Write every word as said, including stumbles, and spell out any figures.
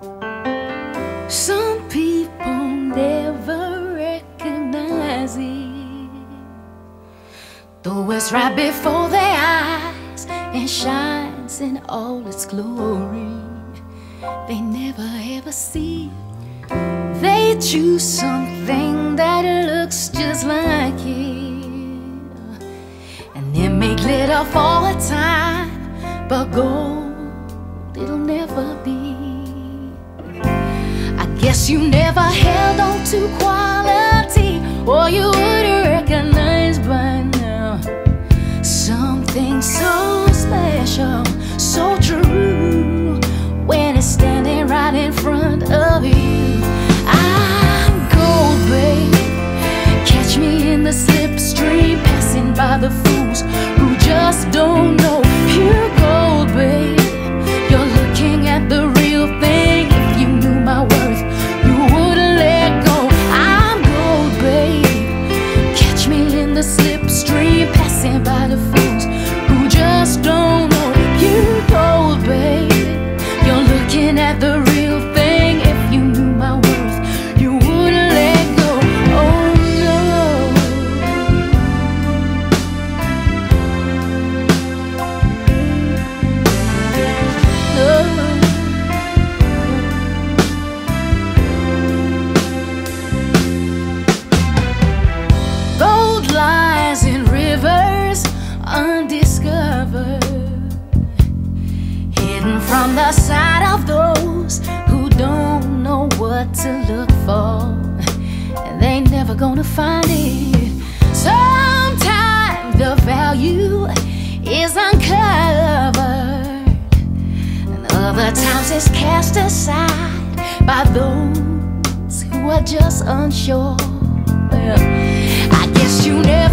Some people never recognize it, though it's right before their eyes and shines in all its glory. They never ever see. They choose something that looks just like it, and it may glitter for a time, but gold it'll never be. I guess you never held on to quality, or you would recognize by now something so special, so true, when it's standing right in front of you. I'm gold, babe. Catch me in the slipstream, passing by the fools who just don't know. Pure gold, babe. You're looking at the real thing. If you knew my worth, you wouldn't let go. I'm gold, babe. Catch me in the slipstream, passing by the fools who just don't know. Pure gold, babe. You're looking at the real thing. If you knew my worth, you wouldn't let go. Oh no. No. Gold lies in rivers undiscovered, hidden from the sight of those who don't know what to look for, and they never gonna find it. Sometimes the value is uncovered, and other times it's cast aside by those who are just unsure. Well, I guess you never